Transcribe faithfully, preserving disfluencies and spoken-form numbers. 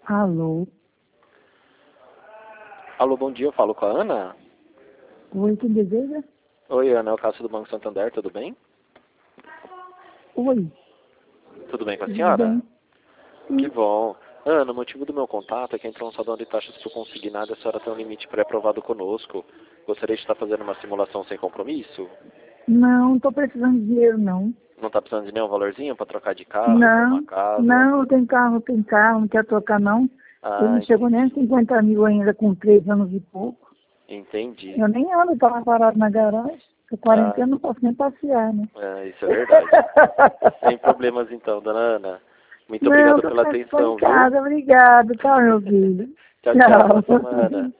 Alô? Alô, bom dia, eu falo com a Ana. Oi, quem deseja? Oi, Ana, é o Cássio do Banco Santander, tudo bem? Oi, Tudo bem com a tudo senhora? bem? Que Sim. bom. Ana, o motivo do meu contato é que entrou um salão de taxas por consignado e a senhora tem um limite pré-aprovado conosco. Gostaria de estar fazendo uma simulação sem compromisso? Não, não tô precisando de dinheiro, não. Não está precisando de nenhum valorzinho para trocar de carro, para uma Não, casa? não, tem carro, tem carro, não quer trocar, não. Ele Ah, não chegou nem a entendi. cinquenta mil ainda, com três anos e pouco. Entendi. Eu nem ando, tava parado na garagem. Com Ah, quarentena não posso nem passear, né? é, isso é verdade. Sem problemas então, dona Ana. Muito Não, obrigado tô pela só em atenção, viu? casa, obrigado, tá, meu filho? Tchau, tchau, boa Tchau. semana.